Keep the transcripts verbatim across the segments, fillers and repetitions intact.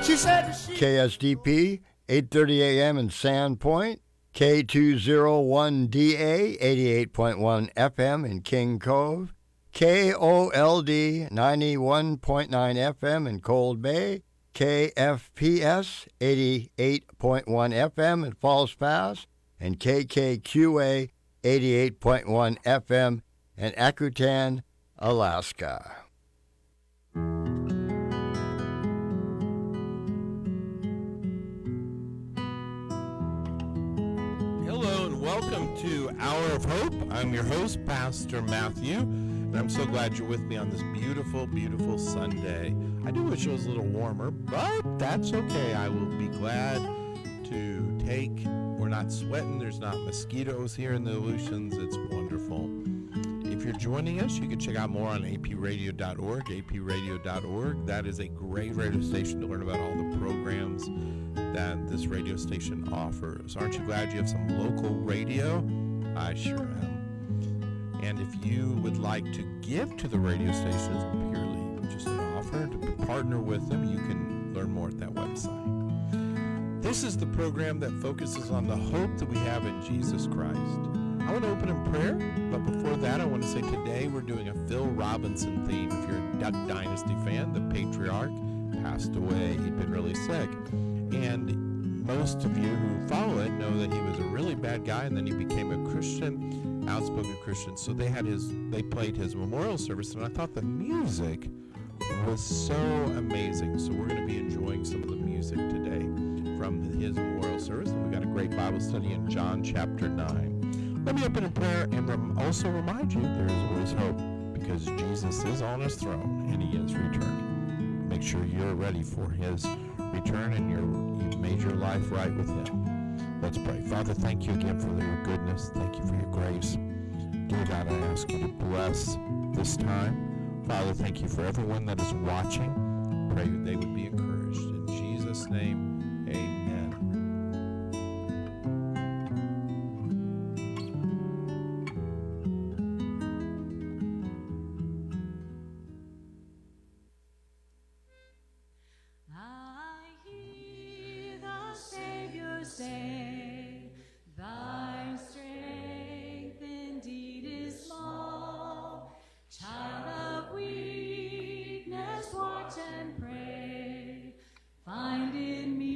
She said she K S D P, eight thirty A M in Sandpoint, K two oh one D A, eighty-eight point one F M in King Cove, K O L D, ninety-one point nine F M in Cold Bay, K F P S, eighty-eight point one F M in Falls Pass, and K K Q A, eighty-eight point one F M in Akutan, Alaska. Hello and welcome to Hour of Hope. I'm your host, Pastor Matthew, and I'm so glad you're with me on this beautiful, beautiful Sunday. I do wish it was a little warmer, but that's okay. I will be glad to take. We're not sweating. There's not mosquitoes here in the Aleutians. It's wonderful. If you're joining us, you can check out more on a p radio dot org, a p radio dot org. That is a great radio station to learn about all the programs that this radio station offers. Aren't you glad you have some local radio? I sure am. And if you would like to give to the radio station as purely just an offer to partner with them, you can learn more at that website. This is the program that focuses on the hope that we have in Jesus Christ. I want to open in prayer, but before that, I want to say today we're doing a Phil Robinson theme. If you're a Duck Dynasty fan, the patriarch passed away. He'd been really sick. And most of you who follow it know that he was a really bad guy, and then he became a Christian, outspoken Christian. So they had his, they played his memorial service, and I thought the music was so amazing. So we're going to be enjoying some of the music today from his memorial service, and we got a great Bible study in John chapter nine. Let me open in prayer and rem- also remind you there is always hope, because Jesus is on his throne and he is returning. Make sure you're ready for his return and you're, you've made your life right with him. Let's pray. Father, thank you again for your goodness. Thank you for your grace. Dear God, I ask you to bless this time. Father, thank you for everyone that is watching. Pray they would be encouraged. In Jesus' name, amen. Find in me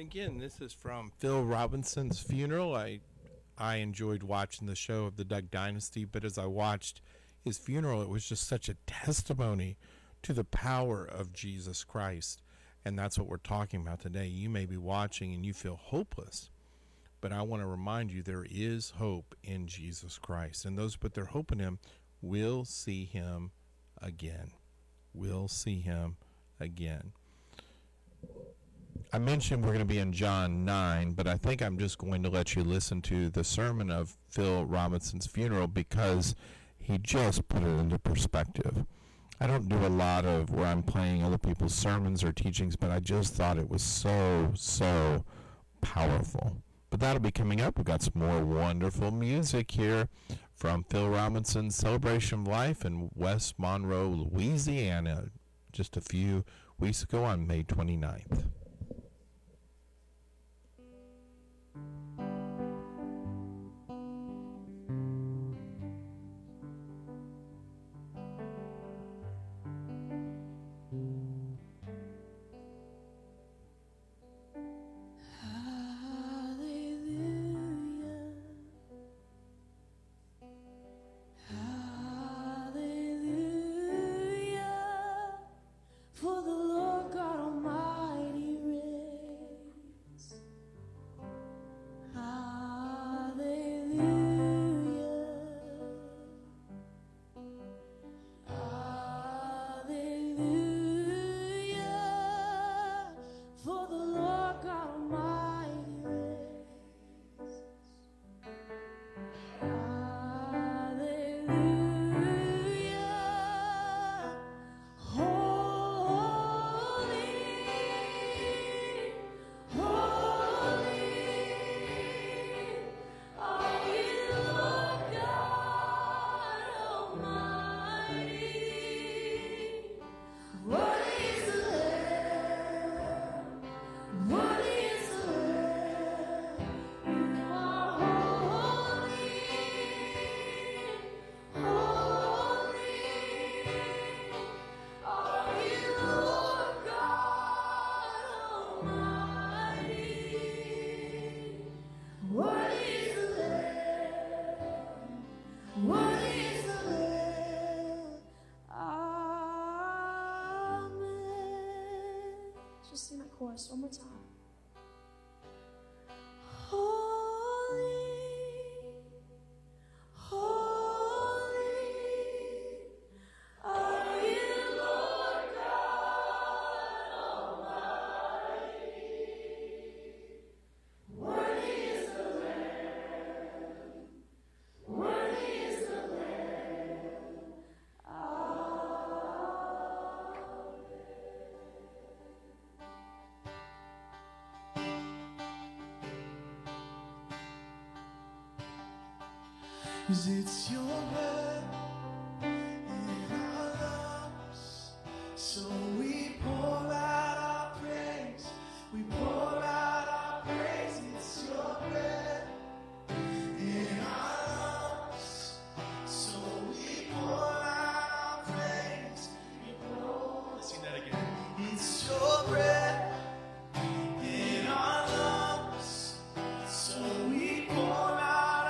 again, this is from Phil Robinson's funeral. I I enjoyed watching the show of the Duck Dynasty, but as I watched his funeral, it was just such a testimony to the power of Jesus Christ. And that's what we're talking about today. You may be watching and you feel hopeless, but I want to remind you there is hope in Jesus Christ. And those who put their hope in him will see him again. Will see him again. I mentioned we're going to be in John nine, but I think I'm just going to let you listen to the sermon of Phil Robinson's funeral because he just put it into perspective. I don't do a lot of where I'm playing other people's sermons or teachings, but I just thought it was so, so powerful. But that'll be coming up. We've got some more wonderful music here from Phil Robinson's Celebration of Life in West Monroe, Louisiana, just a few weeks ago on May twenty-ninth. Just sing that chorus one more time. Holy, holy are you, Lord God Almighty. Worthy is the Lamb, worthy is the Lamb. Cause it's your breath in our lungs, so we pour out our praise, we pour out our praise. It's your breath in our lungs, so we pour out our praise, we pour. Let's sing that again. It's your breath in our lungs, so we pour out.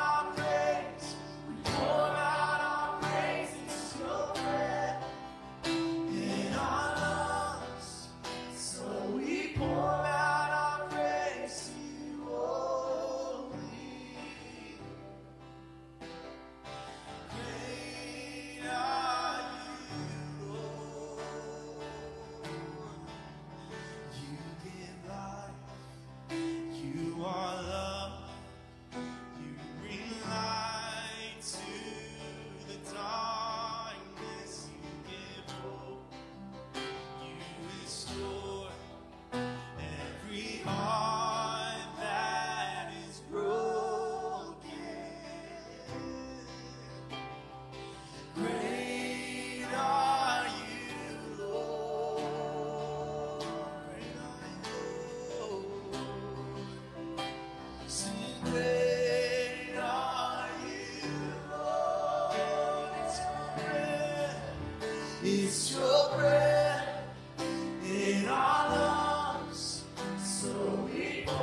It's your breath in our lungs, so we pour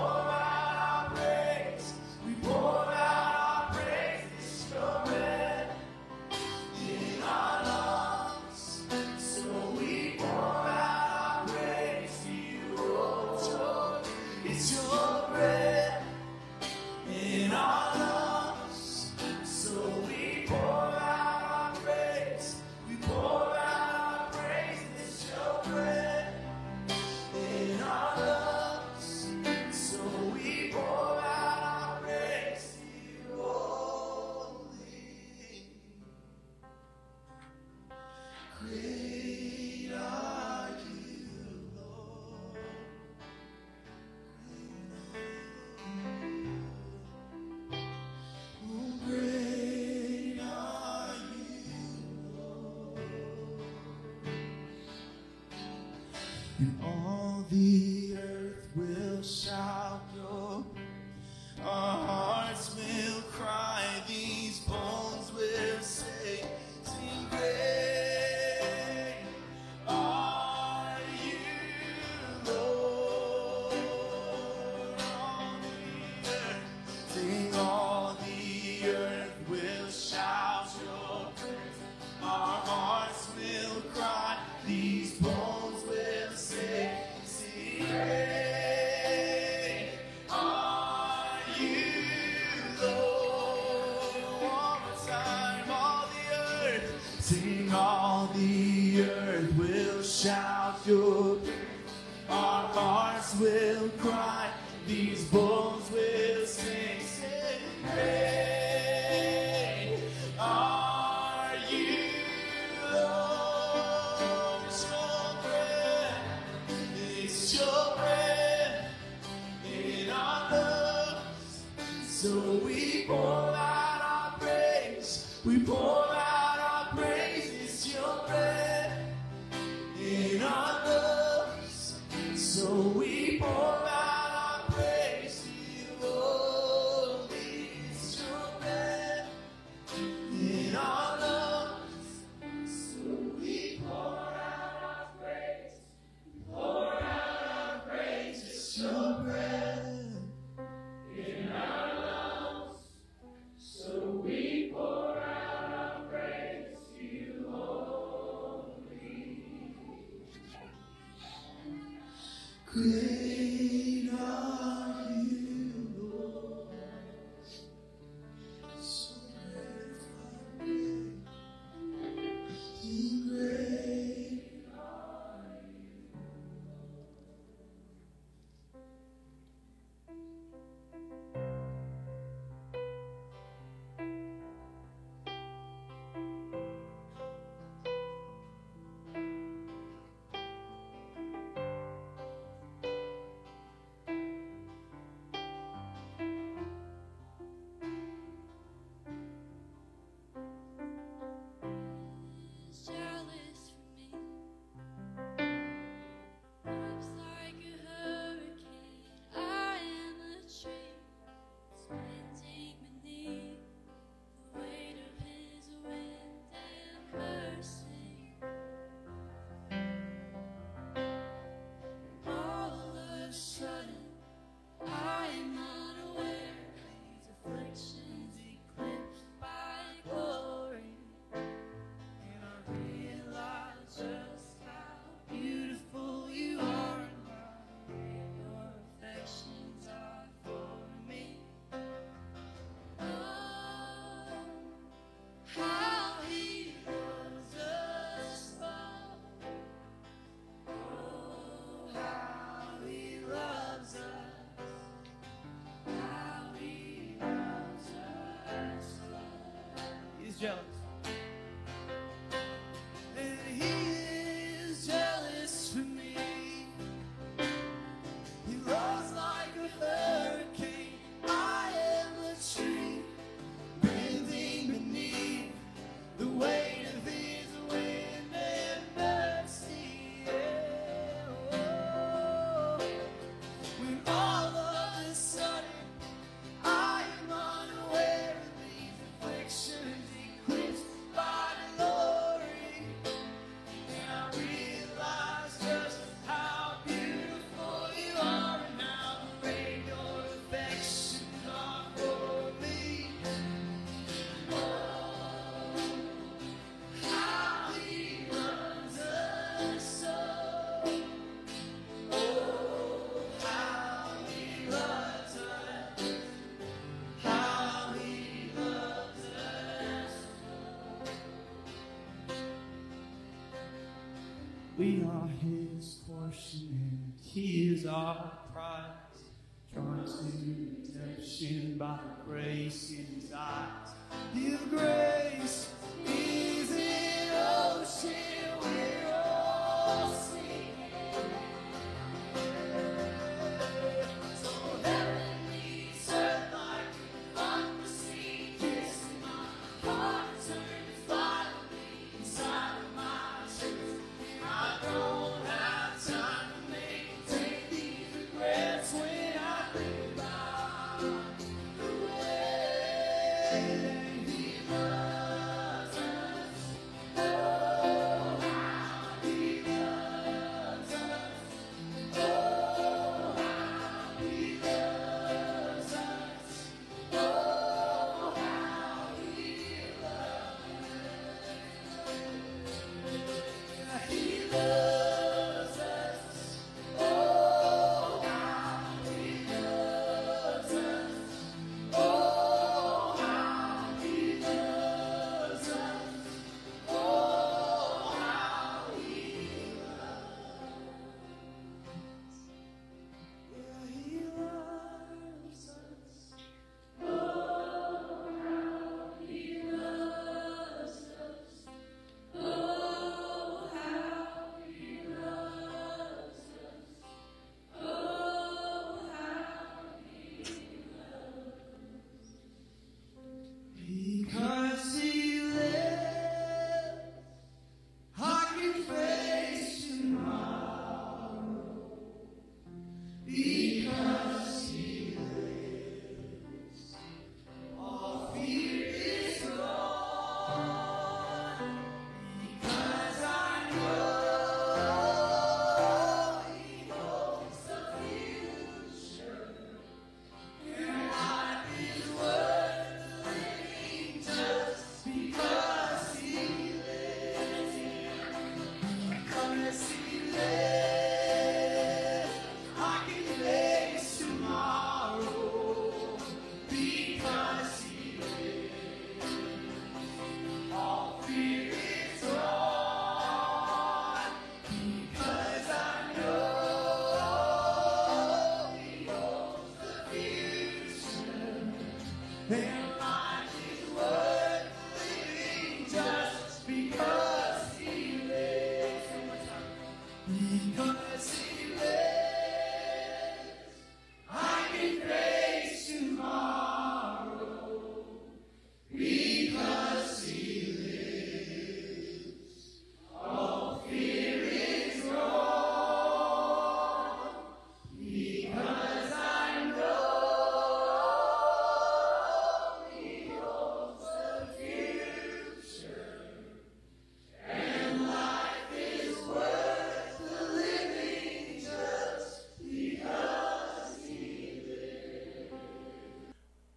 and all the earth will shout your praise. Our hearts will cry, these bones will say, sing great are you, Lord. On the earth, sing all the earth will shout your praise. Our hearts will cry, these bones will say, sing great are you, Lord. One more time, all the earth, sing all the earth will shout your praise. Our hearts will cry, these bones will sing, sing great are you, Lord. It's your breath, it's your breath in our lungs. So we pour out our praise, we pour out our praise. It's your breath in our lungs. So we pour out our praise to you, Lord. It's your breath in our lungs. So we pour out our praise, pour out our praise. It's your breath in our lungs. So we pour out our praise to you only. Great are you, Lord. So great are you. Great are you. Jealous for me, love's like a hurricane. I am a tree, bending beneath the weight of his wind and mercy. All of a sudden, I am unaware. These afflictions eclipsed by glory. And I realize just how beautiful you are and how great your affections are for me. Oh, how he loves us all. Oh, how he loves us. How he loves us all. He's jealous. And he is jealous for me. He loves like a hurricane. I am a tree, bending beneath the weight of his wind and mercy. Yeah. Oh, when all of a sudden I am unaware of these afflictions eclipsed by glory. And I realize just how beautiful you are and how great your affections are for me. Oh, how he loves us so. Oh, how he loves us. How he loves us. We are his portion and he is our prize. Drawn to redemption by grace in his eyes. His grace is an ocean we're all singing. So heavenly, earth like a unseen kiss. My heart turns violently inside of my chest. I don't have time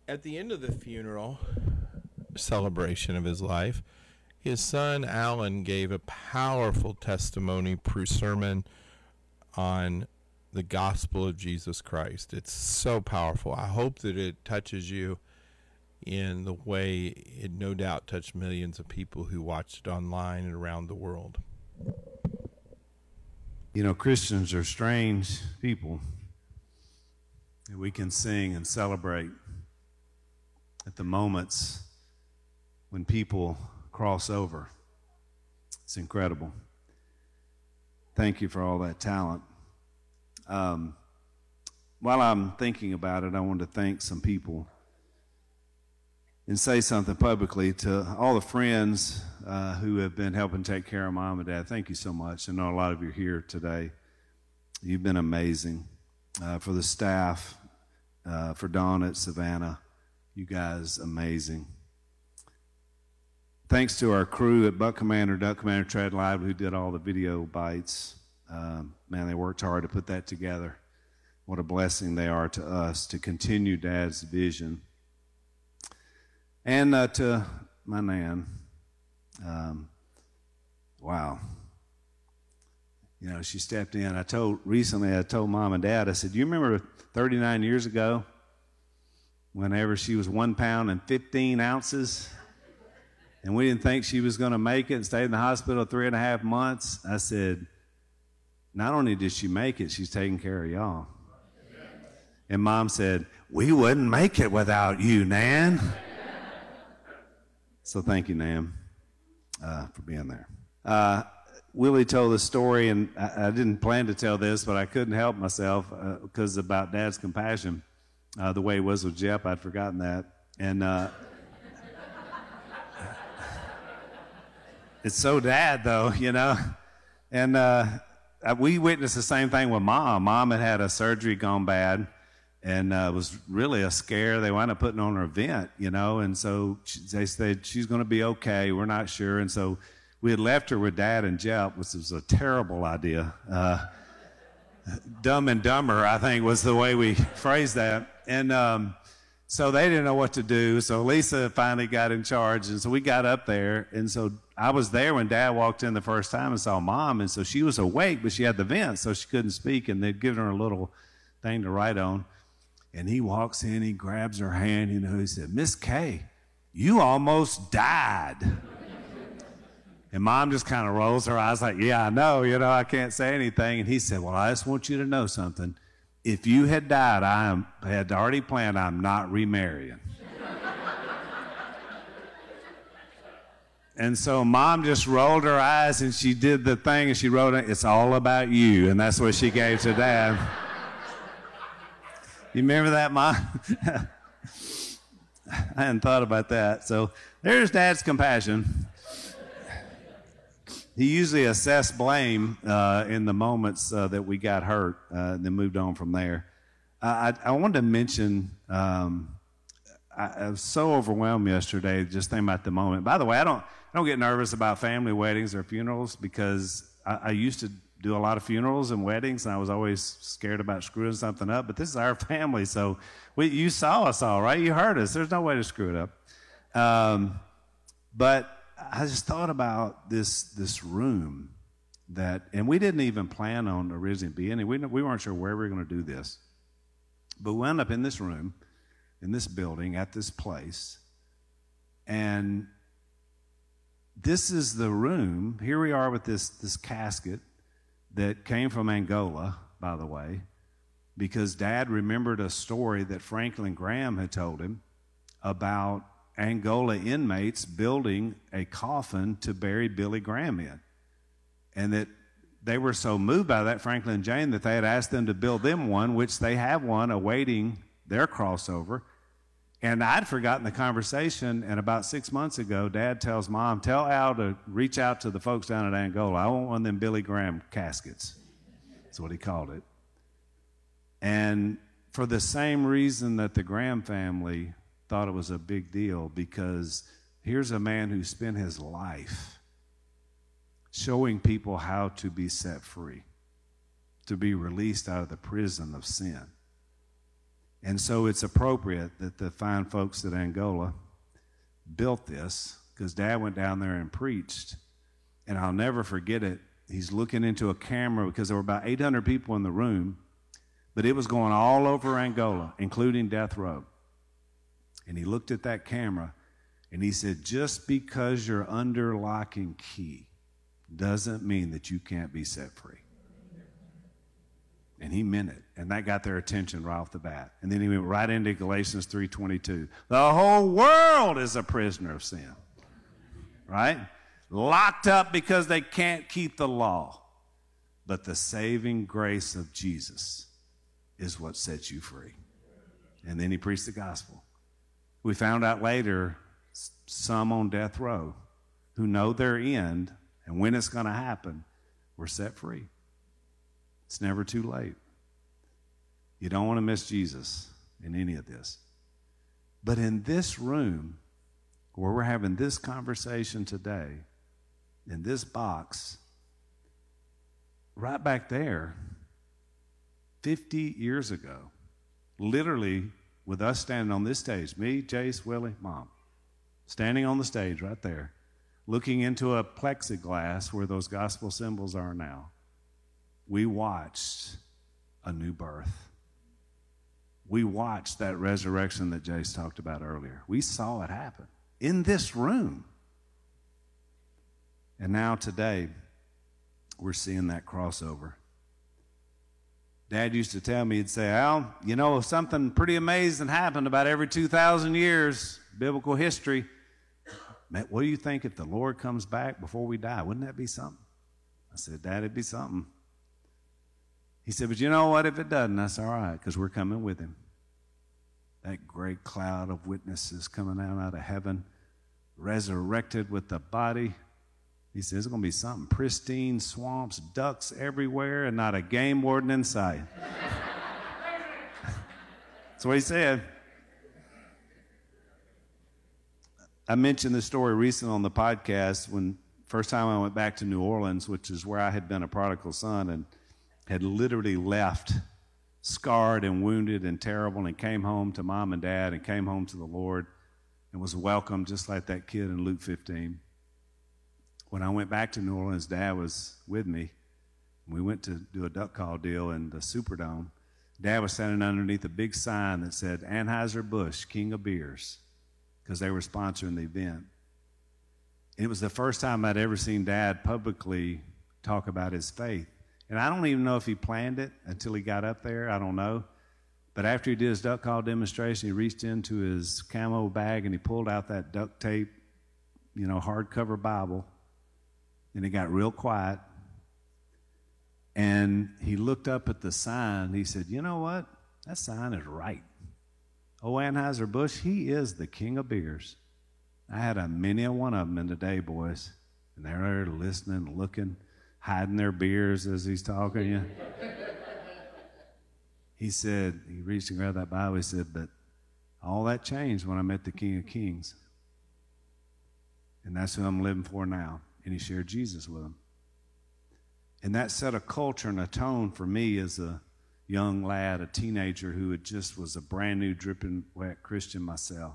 at the end of the funeral celebration of his life, his son Alan gave a powerful testimony pre-sermon on the gospel of Jesus Christ. It's so powerful. I hope that it touches you in the way it no doubt touched millions of people who watched it online and around the world. You know, Christians are strange people. We can sing and celebrate at the moments when people cross over. It's incredible. Thank you for all that talent. Um, while I'm thinking about it, I want to thank some people and say something publicly to all the friends uh, who have been helping take care of Mom and Dad. Thank you so much. I know a lot of you are here today. You've been amazing. Uh, for the staff, uh, for Dawn at Savannah, you guys, amazing. Thanks to our crew at Buck Commander, Duck Commander, Tread Live, who did all the video bites. Um, man, they worked hard to put that together. What a blessing they are to us to continue Dad's vision. And uh, to my Nan, um, wow. You know, she stepped in. I told, recently I told Mom and Dad, I said, you remember thirty-nine years ago, whenever she was one pound and fifteen ounces, and we didn't think she was going to make it and stayed in the hospital three and a half months? I said, not only did she make it, she's taking care of y'all. And Mom said, we wouldn't make it without you, Nan. So thank you, Nan, uh, for being there. Uh, Willie told the story, and I, I didn't plan to tell this, but I couldn't help myself because uh, about Dad's compassion, uh, the way it was with Jep. I'd forgotten that. And uh, it's so Dad, though, you know. And uh, we witnessed the same thing with Mom. Mom had had a surgery gone bad, and uh, it was really a scare. They wound up putting on her vent, you know, and so she, they said she's going to be okay. We're not sure. And so we had left her with Dad and Jep, which was a terrible idea. Uh, dumb and dumber, I think, was the way we phrased that. And um, so they didn't know what to do. So Lisa finally got in charge. And so we got up there. And so I was there when Dad walked in the first time and saw Mom. And so she was awake, but she had the vent, so she couldn't speak. And they'd given her a little thing to write on. And he walks in, he grabs her hand, you know, he said, Miss Kay, you almost died. And Mom just kind of rolls her eyes like, yeah, I know, you know, I can't say anything. And he said, well, I just want you to know something. If you had died, I am, had already planned I'm not remarrying. And so Mom just rolled her eyes and she did the thing and she wrote it, it's all about you. And that's what she gave to Dad. You remember that, Mom? I hadn't thought about that. So there's Dad's compassion. He usually assessed blame uh, in the moments uh, that we got hurt, uh, and then moved on from there. Uh, I, I wanted to mention, um, I, I was so overwhelmed yesterday just thinking about the moment. By the way, I don't, I don't get nervous about family weddings or funerals because I, I used to do a lot of funerals and weddings, and I was always scared about screwing something up. But this is our family, so we, you saw us all, right? You heard us. There's no way to screw it up. Um, but I just thought about this this room that, and we didn't even plan on originally being in. We, we weren't sure where we were going to do this. But we wound up in this room, in this building, at this place. And this is the room. Here we are with this, this casket that came from Angola, by the way, because Dad remembered a story that Franklin Graham had told him about Angola inmates building a coffin to bury Billy Graham in. And that they were so moved by that, Franklin and Jane, that they had asked them to build them one, which they have one awaiting their crossover. And I'd forgotten the conversation, and about six months ago, Dad tells Mom, tell Al to reach out to the folks down at Angola. I want one of them Billy Graham caskets. That's what he called it. And for the same reason that the Graham family thought it was a big deal, because here's a man who spent his life showing people how to be set free, to be released out of the prison of sin. And so it's appropriate that the fine folks at Angola built this, because Dad went down there and preached. And I'll never forget it. He's looking into a camera because there were about eight hundred people in the room, but it was going all over Angola, including death row. And he looked at that camera and he said, just because you're under lock and key doesn't mean that you can't be set free. And he meant it. And that got their attention right off the bat. And then he went right into Galatians three twenty-two. The whole world is a prisoner of sin. Right? Locked up because they can't keep the law. But the saving grace of Jesus is what sets you free. And then he preached the gospel. We found out later, some on death row who know their end and when it's going to happen were set free. It's never too late. You don't want to miss Jesus in any of this. But in this room, where we're having this conversation today, in this box, right back there, fifty years ago, literally with us standing on this stage, me, Jace, Willie, Mom, standing on the stage right there, looking into a plexiglass where those gospel symbols are now, we watched a new birth. We watched that resurrection that Jace talked about earlier. We saw it happen in this room. And now today, we're seeing that crossover. Dad used to tell me, he'd say, Al, you know, something pretty amazing happened about every two thousand years, biblical history. Man, what do you think if the Lord comes back before we die? Wouldn't that be something? I said, Dad, it'd be something. He said, but you know what? If it doesn't, that's all right, because we're coming with him. That great cloud of witnesses coming down out of heaven, resurrected with the body. He says, it's going to be something pristine, swamps, ducks everywhere, and not a game warden in sight. That's what he said. I mentioned this story recently on the podcast when first time I went back to New Orleans, which is where I had been a prodigal son and had literally left scarred and wounded and terrible, and came home to Mom and Dad and came home to the Lord and was welcomed just like that kid in Luke fifteen. When I went back to New Orleans, Dad was with me. We went to do a duck call deal in the Superdome. Dad was standing underneath a big sign that said, Anheuser-Busch, King of Beers, because they were sponsoring the event. And it was the first time I'd ever seen Dad publicly talk about his faith. And I don't even know if he planned it until he got up there. I don't know. But after he did his duck call demonstration, he reached into his camo bag and he pulled out that duct tape, you know, hardcover Bible. And it got real quiet. And he looked up at the sign. He said, you know what? That sign is right. Oh, Anheuser-Busch, he is the king of beers. I had a many a one of them in the day, boys. And they're there listening, looking, hiding their beers as he's talking to you. He said, he reached and grabbed that Bible. He said, but all that changed when I met the King of Kings. And that's who I'm living for now. And he shared Jesus with him. And that set a culture and a tone for me as a young lad, a teenager who had just was a brand new dripping wet Christian myself,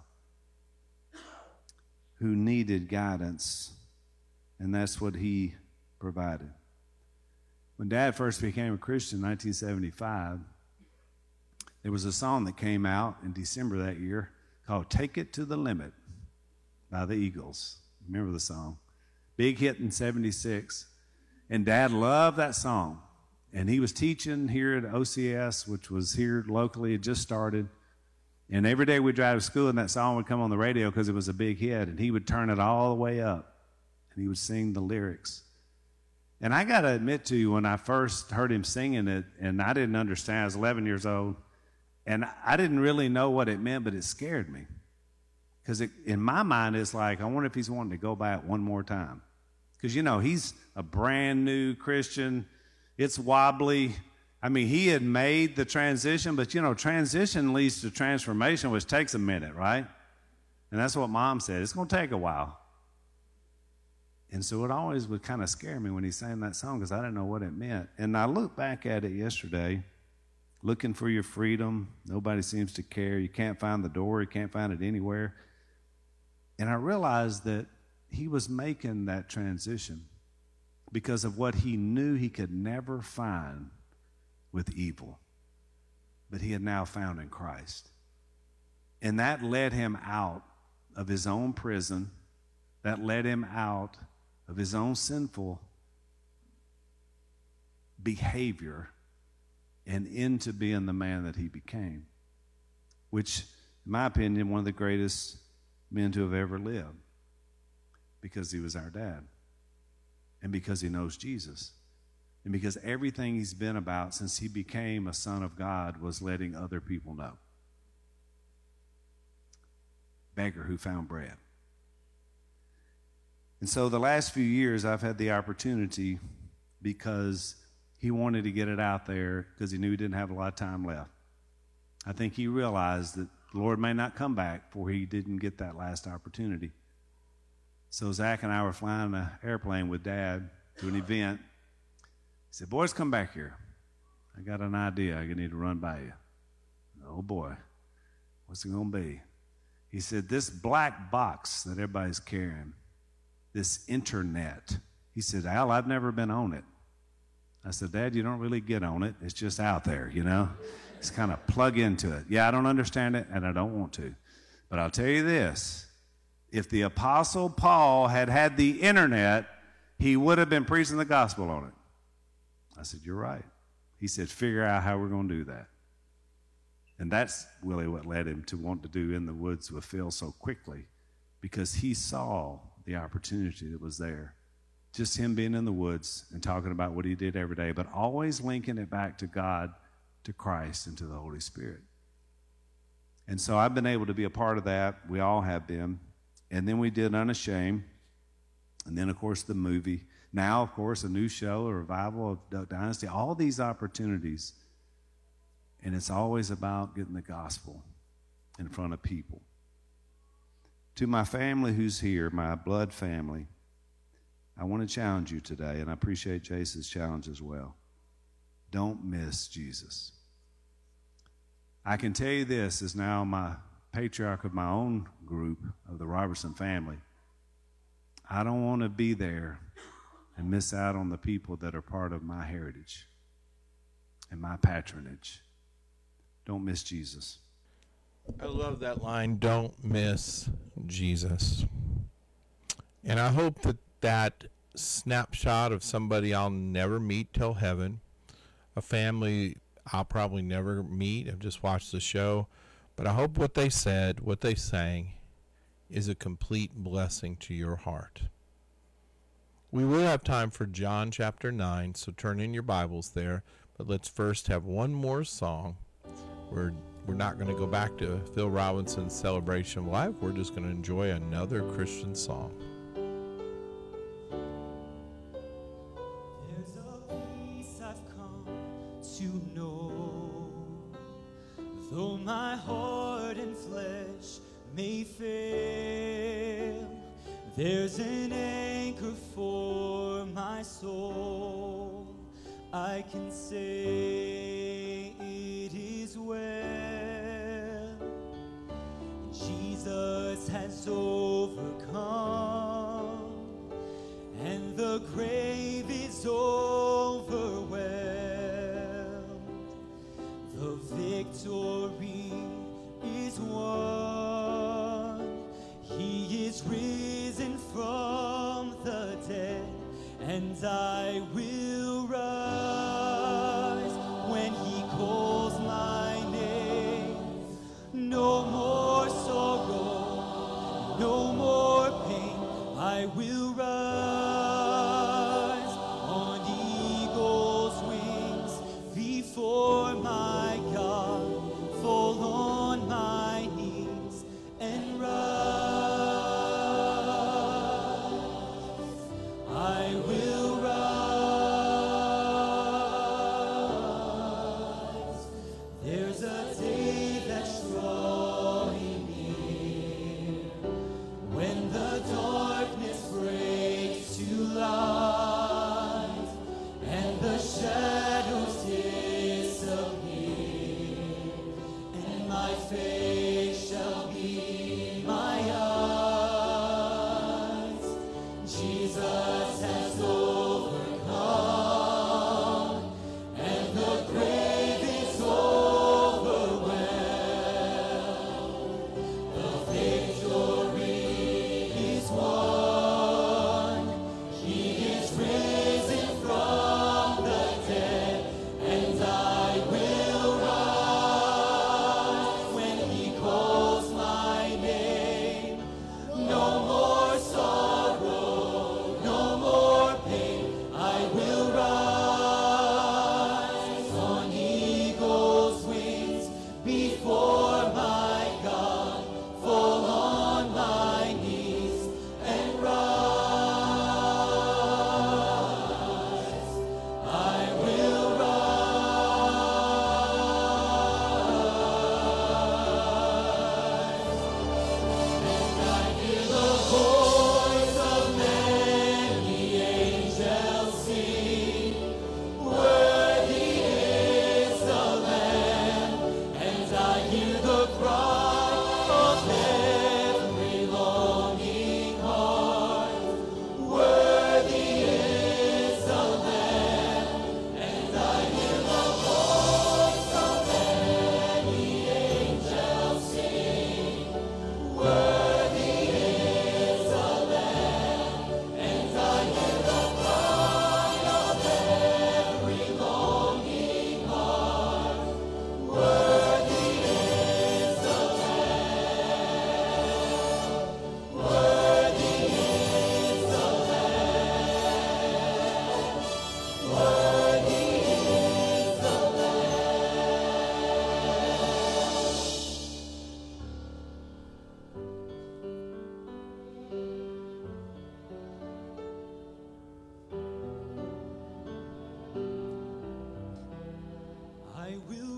who needed guidance. And that's what he provided. When Dad first became a Christian in nineteen seventy-five, there was a song that came out in December that year called Take It to the Limit by the Eagles. Remember the song? Big hit in seventy-six. And Dad loved that song. And he was teaching here at O C S, which was here locally. It just started. And every day we'd drive to school and that song would come on the radio because it was a big hit. And he would turn it all the way up. And he would sing the lyrics. And I got to admit to you, when I first heard him singing it, and I didn't understand, I was eleven years old, and I didn't really know what it meant, but it scared me. Because in my mind, it's like, I wonder if he's wanting to go by it one more time. Because, you know, he's a brand new Christian. It's wobbly. I mean, he had made the transition, but, you know, transition leads to transformation, which takes a minute, right? And that's what Mom said. It's going to take a while. And so it always would kind of scare me when he sang that song because I didn't know what it meant. And I looked back at it yesterday looking for your freedom. Nobody seems to care. You can't find the door. You can't find it anywhere. And I realized that he was making that transition because of what he knew he could never find with evil, but he had now found in Christ. And that led him out of his own prison. That led him out of his own sinful behavior and into being the man that he became, which, in my opinion, one of the greatest men to have ever lived, because he was our dad and because he knows Jesus and because everything he's been about since he became a son of God was letting other people know. Beggar who found bread. And so the last few years I've had the opportunity, because he wanted to get it out there because he knew he didn't have a lot of time left. I think he realized that the Lord may not come back before he didn't get that last opportunity. So Zach and I were flying an airplane with Dad to an event. He said, boys, come back here. I got an idea I need to run by you. Oh, boy. What's it going to be? He said, this black box that everybody's carrying, this internet. He said, Al, I've never been on it. I said, Dad, you don't really get on it. It's just out there, you know. Just kind of plug into it. Yeah, I don't understand it, and I don't want to. But I'll tell you this. If the Apostle Paul had had the internet, he would have been preaching the gospel on it. I said, you're right. He said, figure out how we're going to do that. And that's really what led him to want to do In the Woods with Phil so quickly, because he saw the opportunity that was there. Just him being in the woods and talking about what he did every day, but always linking it back to God, to Christ, and to the Holy Spirit. And so I've been able to be a part of that. We all have been. And then we did Unashamed. And then, of course, the movie. Now, of course, a new show, a revival of Duck Dynasty. All these opportunities. And it's always about getting the gospel in front of people. To my family who's here, my blood family, I want to challenge you today, and I appreciate Jason's challenge as well. Don't miss Jesus. I can tell you this, as now my patriarch of my own group, of the Robertson family, I don't want to be there and miss out on the people that are part of my heritage and my patronage. Don't miss Jesus. I love that line, don't miss Jesus. And I hope that that snapshot of somebody I'll never meet till heaven, a family I'll probably never meet, I've just watched the show, but I hope what they said, what they sang, is a complete blessing to your heart. We will have time for John chapter nine, so turn in your Bibles there, but let's first have one more song. We're, we're not going to go back to Phil Robinson's Celebration of Life. We're just going to enjoy another Christian song. There's a peace I've come to know, though my heart and flesh may fail. There's an anchor for my soul. I can say it is well. Jesus has overcome, and the grave is overwhelmed. The victory is won. He is risen from the dead, and I will rise when he calls my name. No more sorrow, no more pain. I will rise on eagle's wings before my God, fall on my knees and rise. I will rise. There's a day that's drawing near when the darkness breaks to Jesus has overcome, and the grave is overwhelmed. The victory is won. He is risen from the dead, and I will rise when he calls my name. No more sorrow, no more pain. I will rise on eagle's wings before my God, fall on my knees and rise. I will rise. And I hear the voice of many angels sing, worthy is the Lamb. And I hear the cry of every longing heart, worthy is the Lamb. And I hear the voice of many angels sing, worthy is the Lamb. And I hear the cry of every longing heart, worthy is the Lamb, worthy is the Lamb, worthy is the I will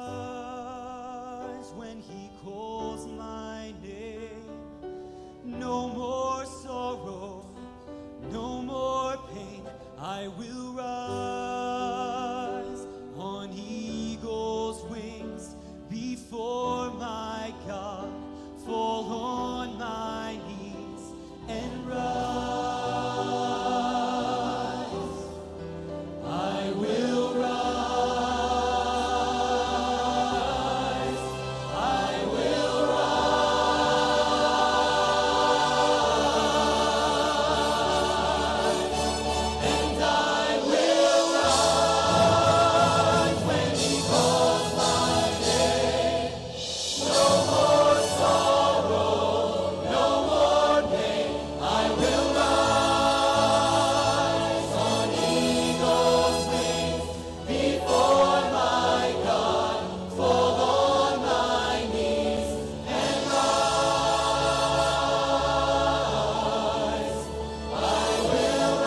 rise when he calls my name. No more sorrow, no more pain. I will rise on eagle's wings before my God, fall on my knees and rise. I will rise. I will rise. And I will rise when he calls my name. No more sorrow, no more pain. I will rise on eagle's wings before my God, fall on my knees and rise. I will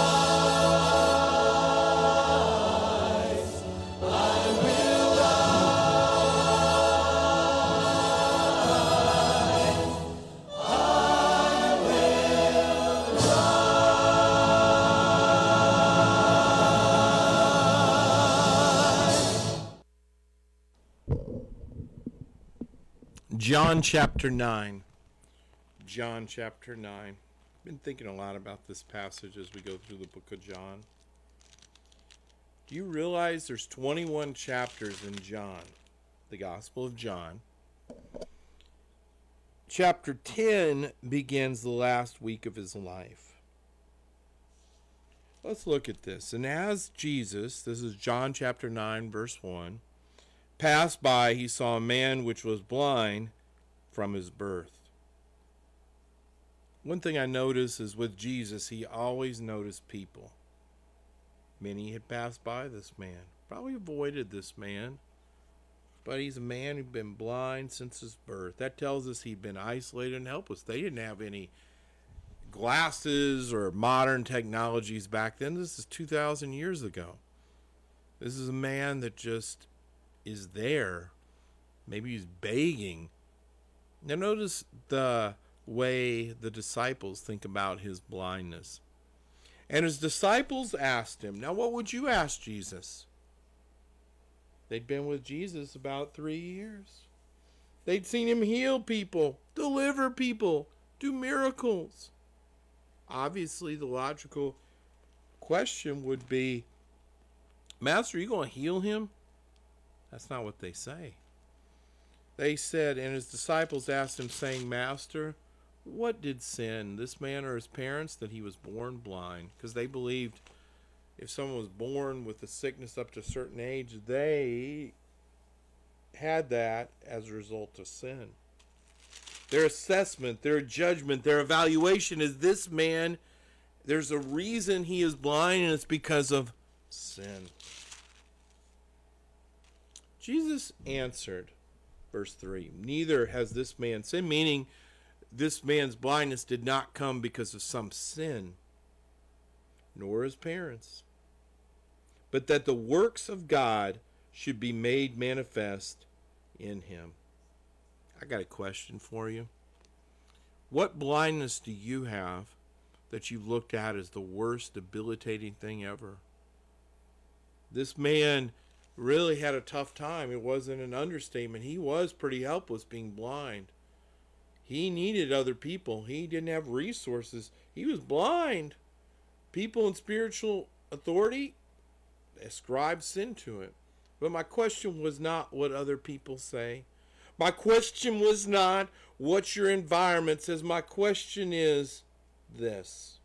rise. I will rise. John chapter nine. John chapter nine. Been thinking a lot about this passage as we go through the book of John. Do you realize there's twenty-one chapters in John, the Gospel of John? Chapter ten begins the last week of his life. Let's look at this. And as Jesus, this is John chapter nine, verse one, passed by, he saw a man which was blind from his birth. One thing I notice is with Jesus, he always noticed people. Many had passed by this man, probably avoided this man, but he's a man who'd been blind since his birth. That tells us he'd been isolated and helpless. They didn't have any glasses or modern technologies back then. This is two thousand years ago. This is a man that just is there. Maybe he's begging. Now notice the way the disciples think about his blindness. And his disciples asked him, now what would you ask Jesus? They'd been with Jesus about three years. They'd seen him heal people, deliver people, do miracles. obviously the logical question would be, Master, are you going to heal him? That's not what they say. They said, and his disciples asked him, saying, Master, what did sin, this man or his parents, that he was born blind? Because they believed if someone was born with a sickness up to a certain age, they had that as a result of sin. Their assessment, their judgment, their evaluation is this man, there's a reason he is blind, and it's because of sin. Jesus answered, verse three, neither has this man sinned, meaning this man's blindness did not come because of some sin, nor his parents, but that the works of God should be made manifest in him. I got a question for you. What blindness do you have that you looked at as the worst debilitating thing ever? This man really had a tough time. It wasn't an understatement. He was pretty helpless being blind. He needed other people. He didn't have resources. He was blind. People in spiritual authority ascribed sin to it. But my question was not what other people say. My question was not what your environment says. My question is this.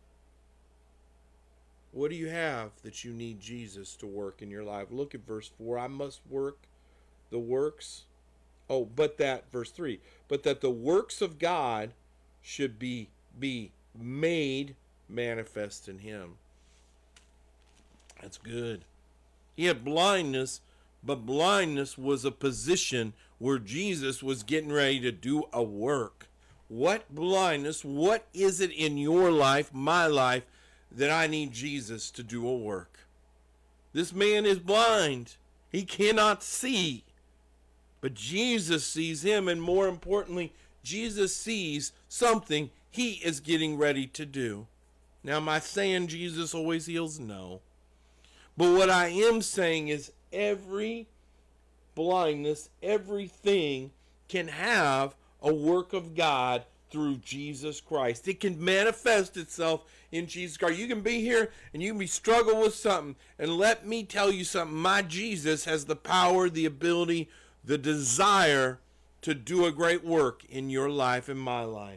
What do you have that you need Jesus to work in your life? Look at verse four. I must work the works. Oh, but that, verse three, but that the works of God should be, be made manifest in him. That's good. He had blindness, but blindness was a position where Jesus was getting ready to do a work. What blindness, what is it in your life, my life, that I need Jesus to do a work? This man is blind. He cannot see. But Jesus sees him, and more importantly, Jesus sees something he is getting ready to do. Now, am I saying Jesus always heals? No. But what I am saying is every blindness, everything can have a work of God through Jesus Christ. It can manifest itself in Jesus Christ. You can be here and you can be struggling with something. And let me tell you something. My Jesus has the power, the ability, the desire to do a great work in your life and my life.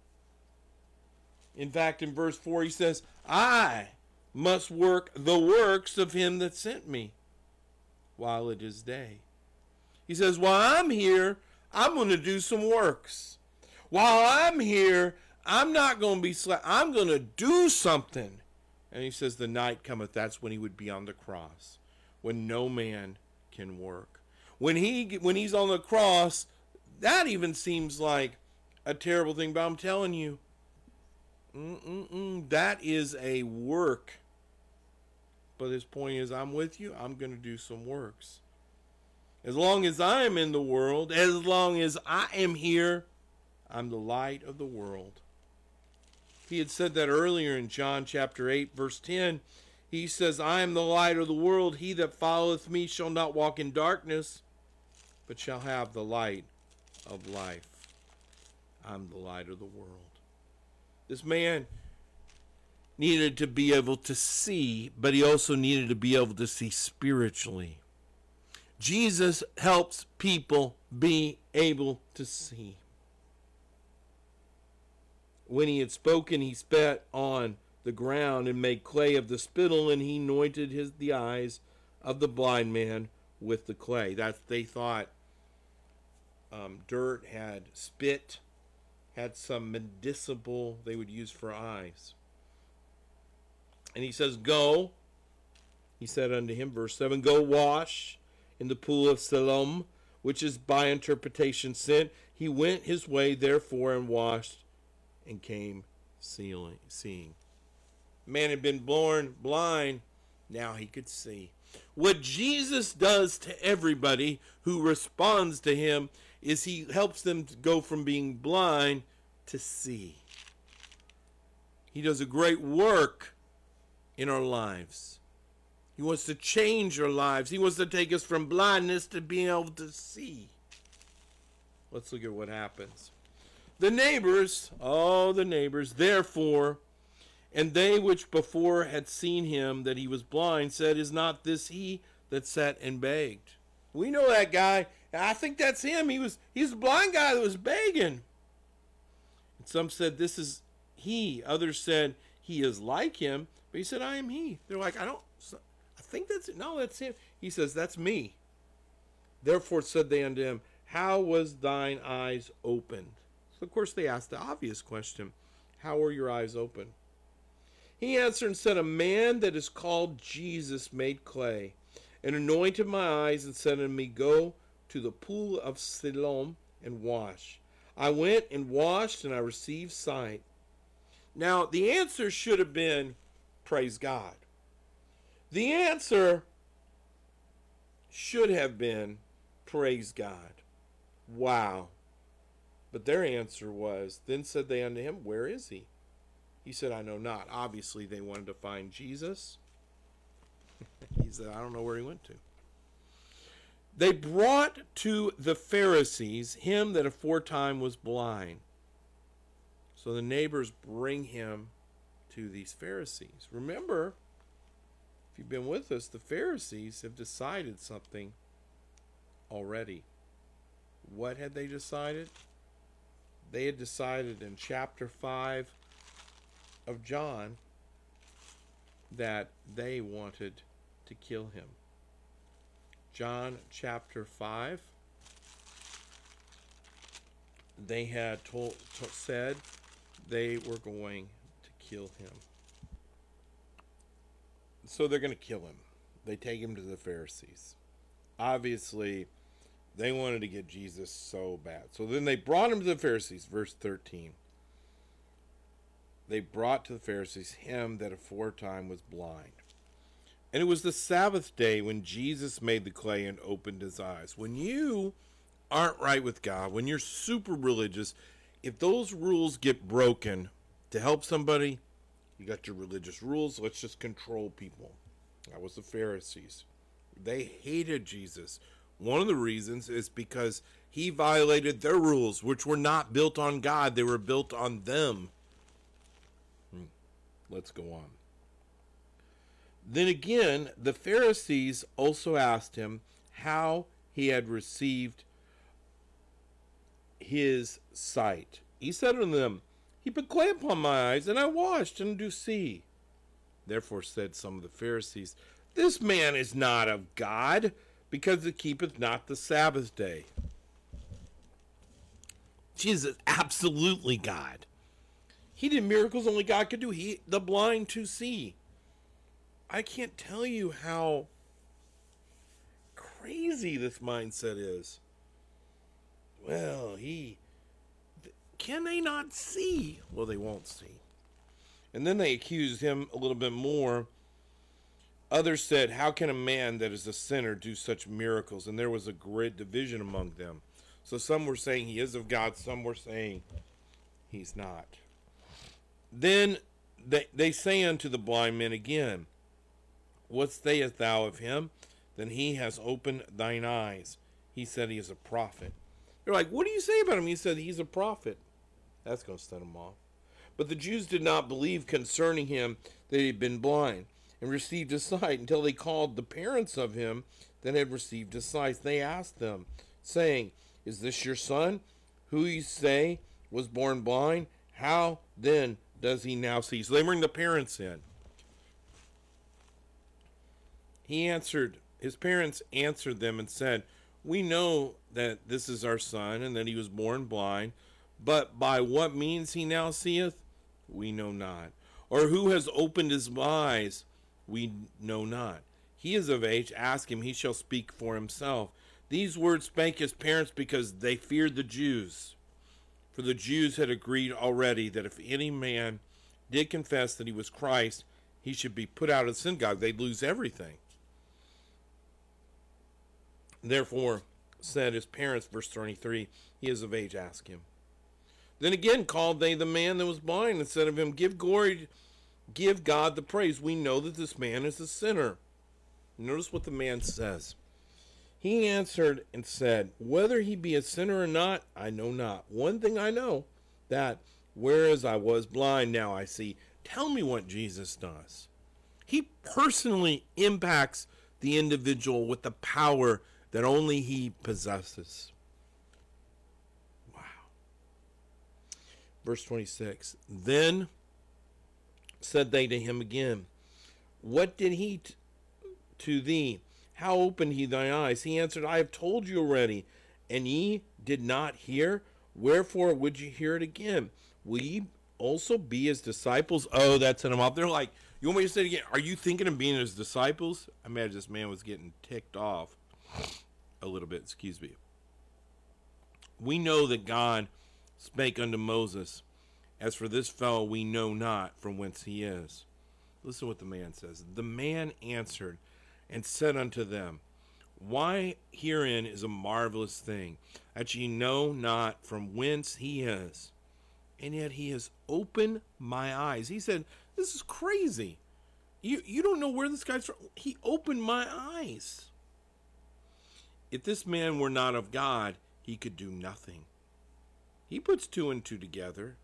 In fact, in verse four, he says, I must work the works of him that sent me while it is day. He says, while I'm here, I'm going to do some works. While I'm here, I'm not going to be slack. I'm going to do something. And he says, the night cometh. That's when he would be on the cross, when no man can work. When he when he's on the cross, that even seems like a terrible thing. But I'm telling you, mm-mm-mm, that is a work. But his point is, I'm with you. I'm going to do some works. As long as I am in the world, as long as I am here, I'm the light of the world. He had said that earlier in John chapter eight, verse ten. He says, I am the light of the world. He that followeth me shall not walk in darkness, but shall have the light of life. I'm the light of the world. This man needed to be able to see, but he also needed to be able to see spiritually. Jesus helps people be able to see. When he had spoken, he spat on the ground and made clay of the spittle, and he anointed his the eyes of the blind man with the clay. That they thought um, dirt had spit, had some medicinal they would use for eyes. And he says, go, he said unto him, verse seven, go wash in the pool of Siloam, which is by interpretation sent. He went his way, therefore, and washed, and came seeing. Man had been born blind, now he could see. What Jesus does to everybody who responds to him is he helps them to go from being blind to see. He does a great work in our lives. He wants to change our lives. He wants to take us from blindness to being able to see. Let's look at what happens. The neighbors, oh, the neighbors, therefore, And they which before had seen him that he was blind said, Is not this he that sat and begged? We know that guy. I think that's him. He was he's the blind guy that was begging. And some said, This is he. Others said, He is like him. But he said, I am he. They're like, I don't, I think that's it. No, that's him. He says, That's me. Therefore said they unto him, How was thine eyes opened? So of course they asked the obvious question, How were your eyes opened? He answered and said, A man that is called Jesus made clay, and anointed my eyes, and said unto me, Go to the pool of Siloam and wash. I went and washed, and I received sight. Now, the answer should have been, Praise God. The answer should have been, Praise God. Wow. But their answer was, Then said they unto him, Where is he? He said, I know not. Obviously, they wanted to find Jesus. He said, I don't know where he went to. They brought to the Pharisees him that aforetime was blind. So the neighbors bring him to these Pharisees. Remember, if you've been with us, the Pharisees have decided something already. What had they decided? They had decided in chapter five of John that they wanted to kill him. John chapter five, they had told, to, said they were going to kill him. So they're going to kill him. They take him to the Pharisees. Obviously, they wanted to get Jesus so bad. So then they brought him to the Pharisees, verse thirteen. They brought to the Pharisees him that aforetime was blind. And it was the Sabbath day when Jesus made the clay and opened his eyes. When you aren't right with God, when you're super religious, if those rules get broken to help somebody, you got your religious rules, let's just control people. That was the Pharisees. They hated Jesus. One of the reasons is because he violated their rules, which were not built on God. They were built on them. Hmm. Let's go on. Then again, the Pharisees also asked him how he had received his sight. He said unto them, He put clay upon my eyes, and I washed, and do see. Therefore said some of the Pharisees, This man is not of God, because he keepeth not the Sabbath day. Jesus is absolutely God. He did miracles only God could do. He the blind to see. I can't tell you how crazy this mindset is. Well, he... Can they not see? Well, they won't see. And then they accused him a little bit more. Others said, How can a man that is a sinner do such miracles? And there was a great division among them. So some were saying he is of God. Some were saying he's not. Then they, they say unto the blind men again, What sayest thou of him? Then he has opened thine eyes. He said he is a prophet. They're like, What do you say about him? He said he's a prophet. That's going to set him off. But the Jews did not believe concerning him that he had been blind and received his sight until they called the parents of him that had received his sight. They asked them, saying, Is this your son, who you say was born blind? How then does he now see? So they bring the parents in. He answered, his parents answered them and said, We know that this is our son, and that he was born blind, but by what means he now seeth, we know not. Or who has opened his eyes, we know not. He is of age, ask him, he shall speak for himself. These words spake his parents because they feared the Jews. For the Jews had agreed already that if any man did confess that he was Christ, he should be put out of the synagogue. They'd lose everything. Therefore said his parents, verse twenty-three, He is of age, ask him. Then again called they the man that was blind, and said of him, Give glory, give God the praise. We know that this man is a sinner. Notice what the man says. He answered and said, Whether he be a sinner or not, I know not. One thing I know, that whereas I was blind, now I see. Tell me what Jesus does. He personally impacts the individual with the power that only he possesses. Wow. Verse twenty-six. Then said they to him again, what did he t- to thee? How opened he thy eyes? He answered, I have told you already, and ye did not hear. Wherefore would you hear it again? Will ye also be his disciples? Oh, that set him off. They're like, you want me to say it again? Are you thinking of being his disciples? I imagine this man was getting ticked off a little bit. Excuse me. We know that God spake unto Moses, as for this fellow we know not from whence he is. Listen what the man says. The man answered and said unto them, why herein is a marvelous thing, that ye know not from whence he is, and yet he has opened my eyes. He said, this is crazy. You you don't know where this guy's from. He opened my eyes. If this man were not of God, he could do nothing. He puts two and two together.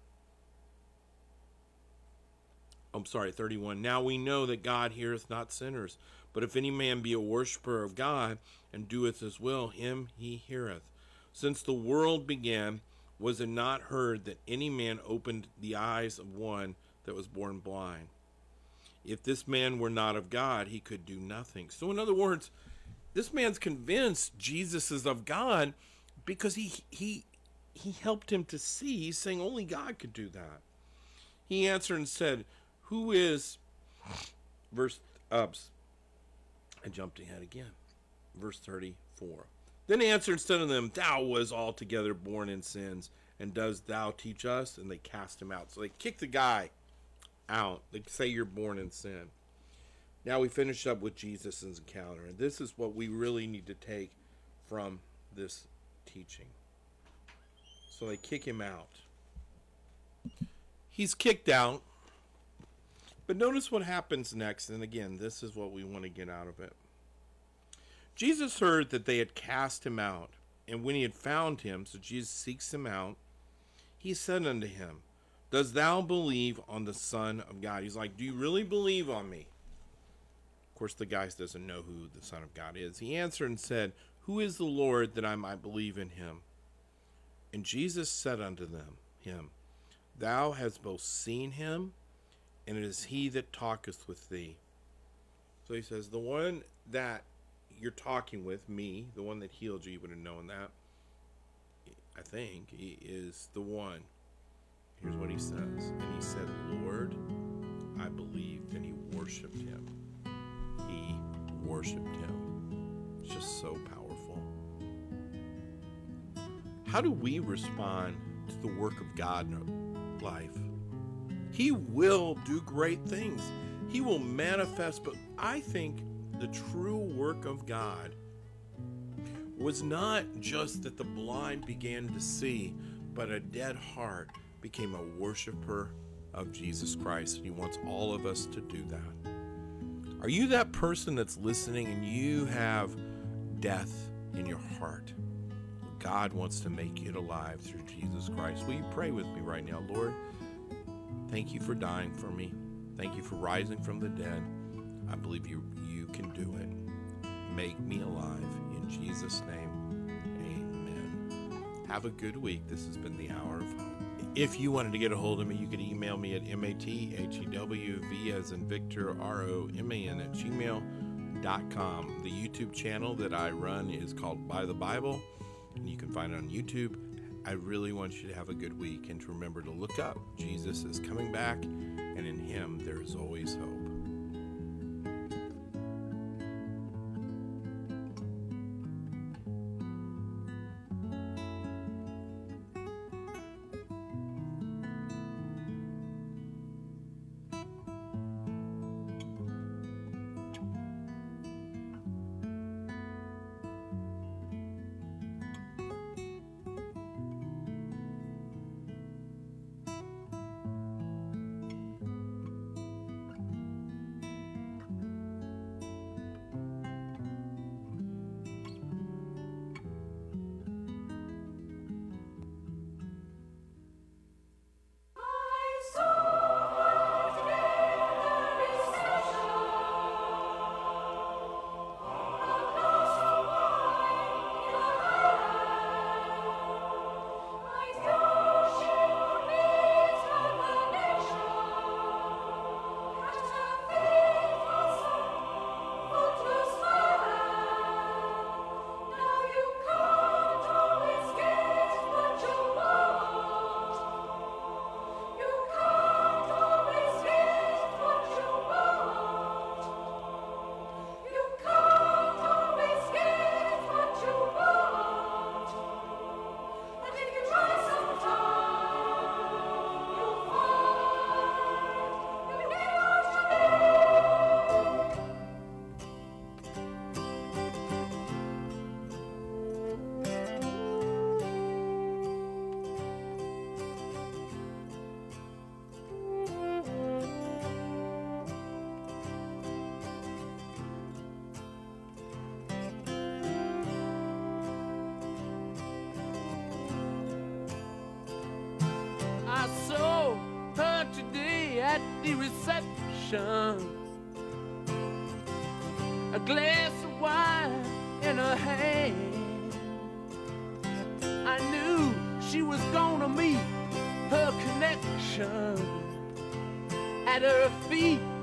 I'm sorry, thirty-one. Now we know that God heareth not sinners, but if any man be a worshipper of God, and doeth his will, him he heareth. Since the world began, was it not heard that any man opened the eyes of one that was born blind? If this man were not of God, he could do nothing. So in other words, this man's convinced Jesus is of God because he he he helped him to see. He's saying only God could do that. He answered and said, who is, verse, ups, I jumped ahead again, verse thirty-four. Then answered and said unto them, thou was altogether born in sins, and dost thou teach us? And they cast him out. So they kick the guy out. They say you're born in sin. Now we finish up with Jesus' encounter. And this is what we really need to take from this teaching. So they kick him out. He's kicked out. But notice what happens next. And again, this is what we want to get out of it. Jesus heard that they had cast him out. And when he had found him, so Jesus seeks him out, he said unto him, dost thou believe on the Son of God? He's like, do you really believe on me? Of course, the guy doesn't know who the Son of God is. He answered and said, who is the Lord, that I might believe in him? And Jesus said unto them, him, thou hast both seen him, and it is he that talketh with thee. So he says, the one that you're talking with, me, the one that healed you, you would have known that, I think, he is the one. Here's what he says. And he said, Lord, I believed, and he worshiped him. He worshiped him. It's just so powerful. How do we respond to the work of God in our life? He will do great things. He will manifest, but I think the true work of God was not just that the blind began to see, but a dead heart became a worshiper of Jesus Christ. And he wants all of us to do that. Are you that person that's listening and you have death in your heart? God wants to make it alive through Jesus Christ. Will you pray with me right now? Lord, thank you for dying for me. Thank you for rising from the dead. I believe you, you can do it. Make me alive. In Jesus' name, amen. Have a good week. This has been the Hour of Hope. If you wanted to get a hold of me, you could email me at M A T H E W V as in Victor, R O M A N at gmail dot com. The YouTube channel that I run is called By the Bible, and you can find it on YouTube. I really want you to have a good week and to remember to look up. Jesus is coming back, and in him there is always hope. the reception, a glass of wine in her hand. I knew she was gonna meet her connection. At her feet